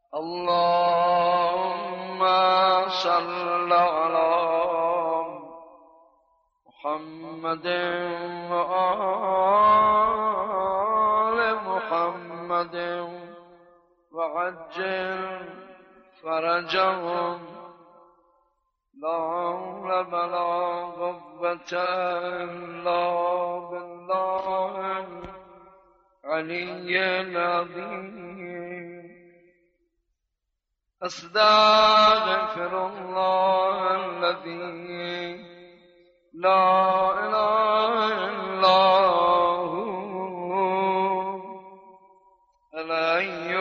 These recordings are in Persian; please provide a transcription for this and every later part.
اللهم صل على محمد وآل محمد وعجل فرجهم لا حول ولا قوة إلا بالله العلي العظيم. أستغفر الله الذي لا إله إلا هو الحي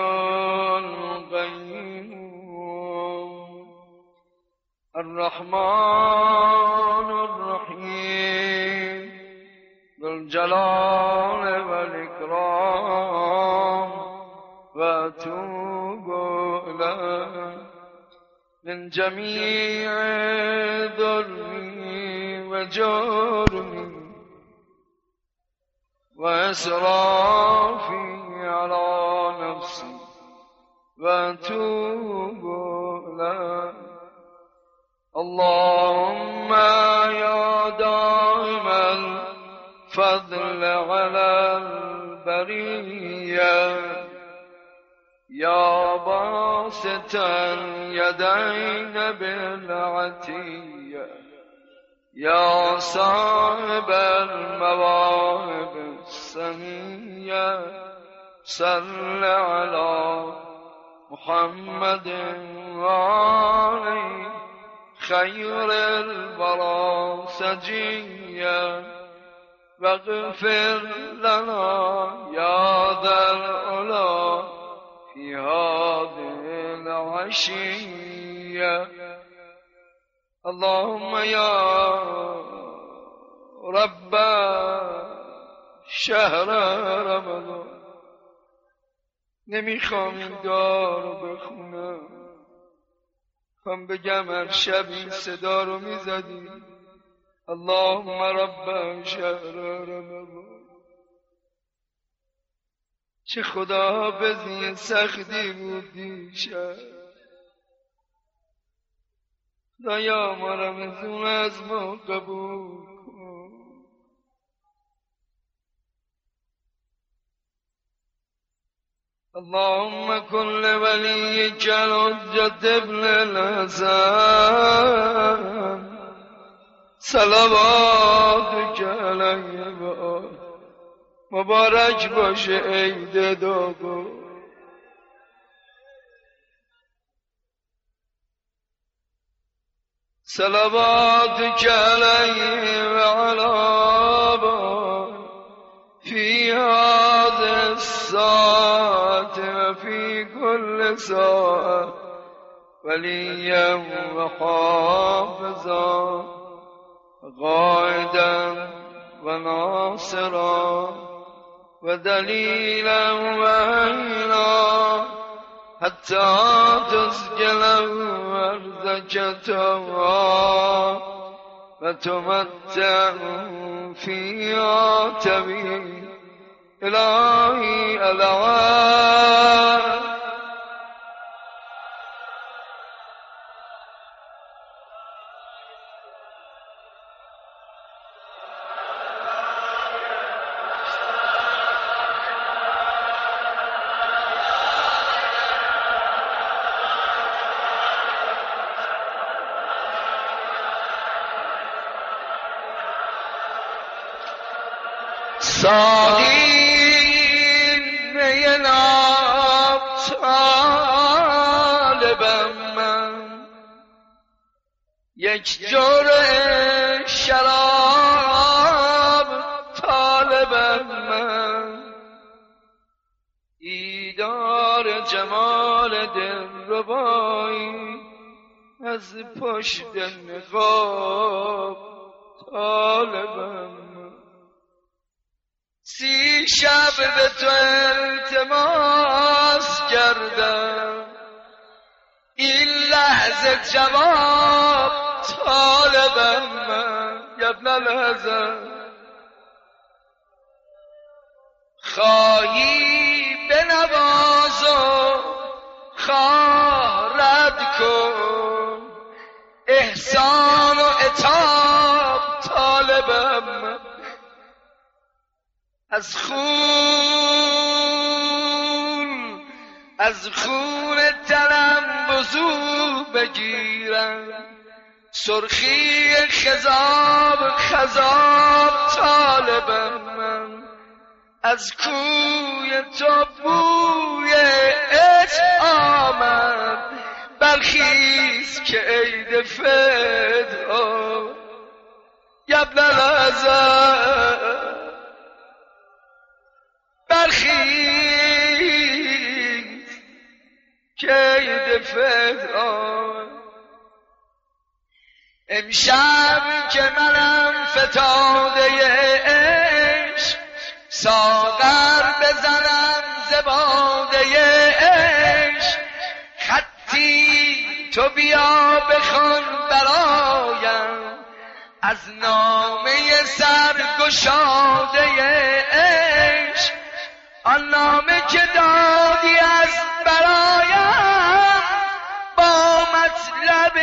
القيوم الرحمن الرحيم ذو الجلال والإكرام وأتوب إليه من جميع ظلمي وجرمي وإسرافي على نفسي وأتوب إليه. اللهم يا دائم الفضل على البرية يا باسط اليدين بالعطية يا صاحب المواهب السنية صل على محمد وآله خير الورى سجية واغفر لنا يا ذا العلا في هذه العشية. اللهم يا رب شهر رمضان نمیخوام این دعا رو بخونم، هم بگم هر شب این صدا رو میزدی اللهم رب شهر رمضان. چه خداحافظی سختی بود دیشب، خدایا ما رمضان از ما قبول کن. اللهم كل وليك الحجة ابن الحسن صلواتك عليه مبارک باشه عید داغو. صلواتك عليه وعلى آبائه في هذه الساعة وفي كل ساعة وليا وحافظا قائدا وناصرا ودليلا وعينا حتى تسجل أرضك توا وتمتع فيها طويل. إلهي العالم سادین ناب طالبم من یک جرعه شراب طالبم من دیدار جمال دلربایی از پشت نقاب طالبم من 30 شب به تو التماس کردم این لحظه جواب طالبم من یا ابن الحسن خواهی بنواز و خواه رد کن، احسان و عتاب طالبم، از خون تنم وضو بگیرم، سرخی خضاب طالبم من، از کوی تو بوی عشق آمد، برخیز که عید فدا یبن الازل، برخیز که عید فدا. امشب که منم فتاده عشق، ساغر بزنم زباده عشق، خطی تو بیا بخون برایم، از نامه سرگشاده عشق، آن نامه که دادی از برایم، با مطلب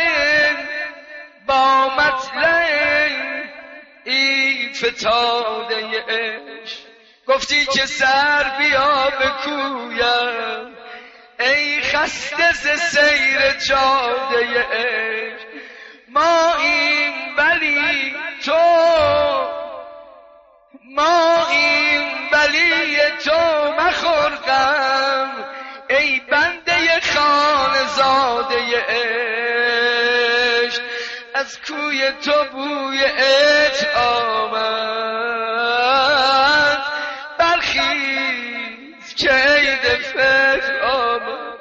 این فتاده عشق. گفتی که سر بیا بکویم، ای خسته ز سیر جاده عشق، ما این بلی تو مخور غم، ای بنده خانزاده عشق، از کوی تو بوی عشق آمد، برخیز که عید فطر آمد.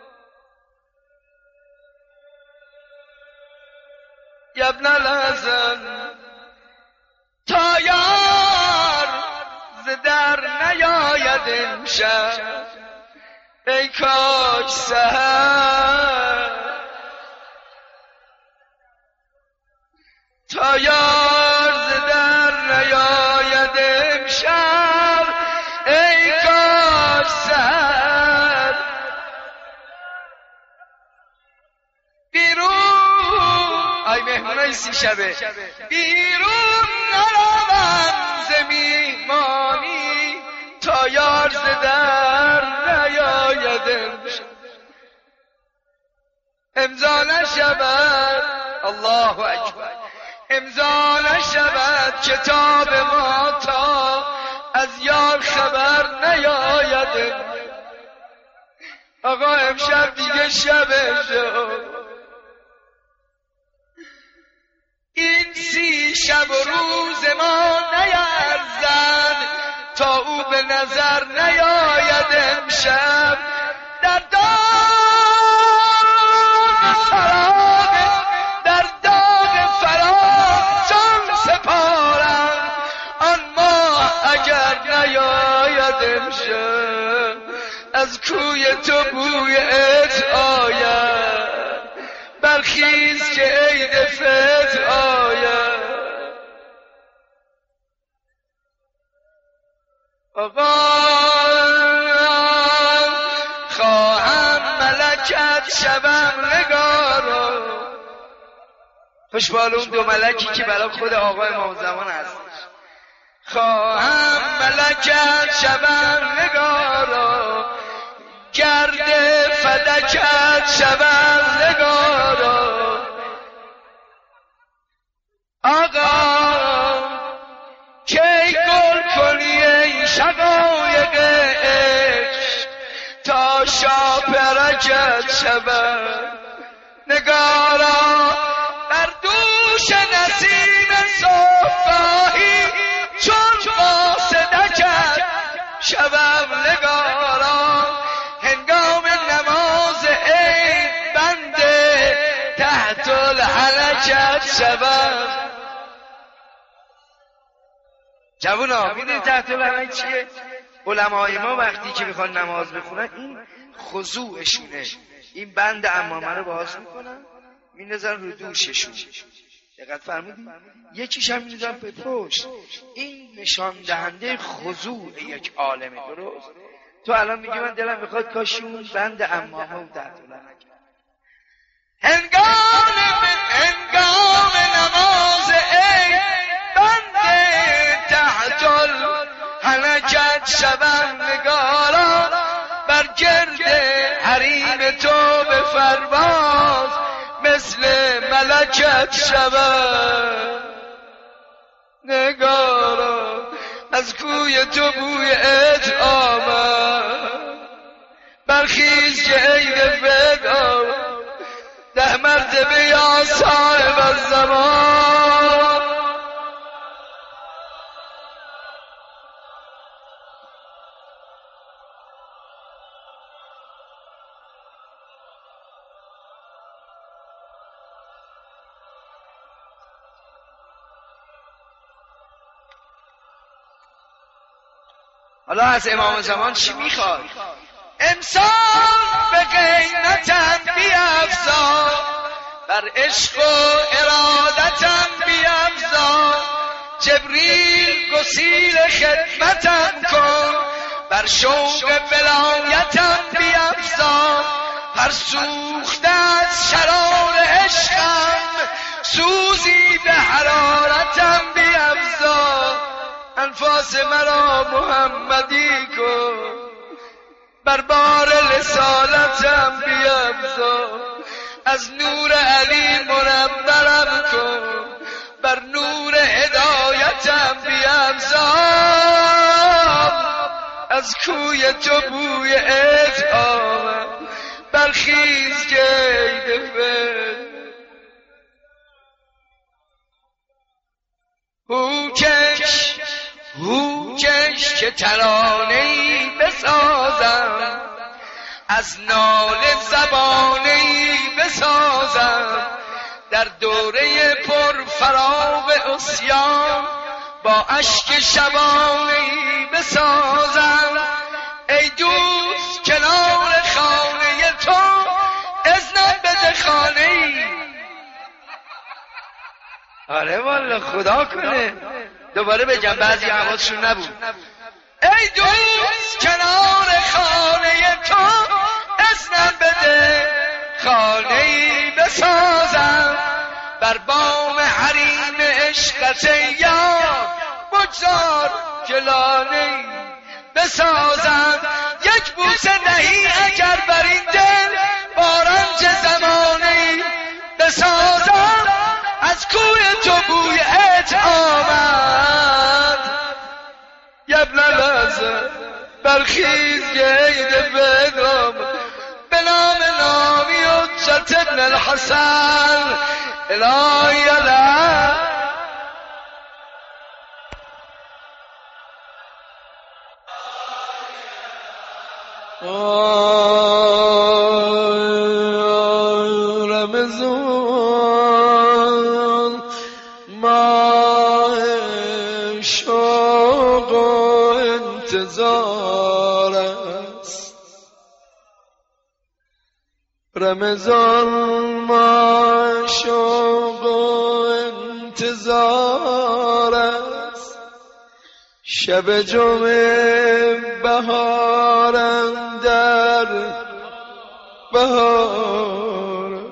یبن الازل تا یار ز در نیاید امشب، ای کاش سحر تا یار ز در نیاید امشب، ای کاش سحر بیرون، آی مهمونای سی شبه، بیرون نروم ز میهمانی، تا یار ز در نیاید امشب، امضا نشود، الله اکبر، امضا نشود کتاب ما تا از یار خبر نیاید. آقا امشب دیگه شبه شد، این 30 شب و روز ما نیرزد، تا او به نظر نیاید امشب، در داغ فراق جان سپارم، آن ماه اگر نیاید امشب، از کوی تو بوی عشق آید، برخیز که عید فطر آید. آقا خواهم ملکت شبم نگارا، خوشبال اون 2 ملکی که برای خود آقای امام زمان هست. خواهم ملکت شبم نگارا، گرد فدکت شبم نگارا. آقا کی گل کنی ای شقایق عشق، تا شاپرکت شبم نگارا، بر دوش نسیم صبحگاهی چون قاصدکت شبم نگارا، هنگام نماز عید بنده تحت الحلقت شبم. جوونا میدونی تحت الحلق چیه؟ علمای ما وقتی که میخوان نماز بخونن این خضوعشونه، این بند عمامه رو باز میکنن میندازن رو دوششون، دقت فرمودی؟ یکیش هم میندازن به پشت، این نشان دهنده خضوع یک عالمه، درست؟ تو الان میگی من دلم میخواد کاش اون بند عمامه و تحتوله نکرد. هنگام نماز ای بند تحتل حلقت شوم نگارا، بر گرد حریم تو به فرماز مثل ملکت شوم نگارا. از کوی تو بوی عطر آمد، برخیز که عید فدا، 10 مرتبه یا صاحب الزمان. حالا از امام زمان چی میخواد؟ امسال به قیمتم بیفزا، بر عشق و ارادتم بیفزا. جبریل گسیل خدمتم کن، بر شوق ولایتم بیفزا. هر سوخته از شرار عشقم، سوزی به حرارتم بیفزا. انفاس مرا محمدی کن، بر بار رسالتم بیفزا. از نور علی منورم کن، بر نور هدایتم بیفزا. از کوی تو بوی عطر آمد، برخیز که عید فطر. هوکش که ترانه‌ای بسازم، از ناله زبانه‌ای بسازم. در دوره پر فراغ عصیان، با اشک شبانه‌ای بسازم. ای دوست کنار خانه تو، اذنم بده خانه‌ای. آره والا خدا کنه دوباره بگم، بعضی حواسشون نبود. ای دوست کنار خانه تو، اذنم بده خانه‌ای بسازم. بر بام حریم عشقت یار، بگذار که لانه‌ای بسازم. یک بوسه دهی اگر بر این دل، با رنج زمانه‌ای بسازم. از کوی تو بوی عطر آمد، یبن الحسن برخیز که عید فطر آمد. به نام نامی حجت ابن الحسن الهی علیه. رمضان ماه شوق و انتظار است، رمضان ماه شوق و انتظار است. شب جمعه بهارم در بهار،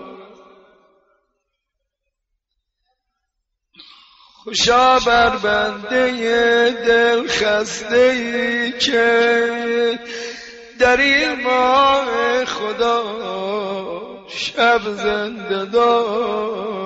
خوشا بر بنده دل خسته‌ای که در این ماه خدا شب زنده دار.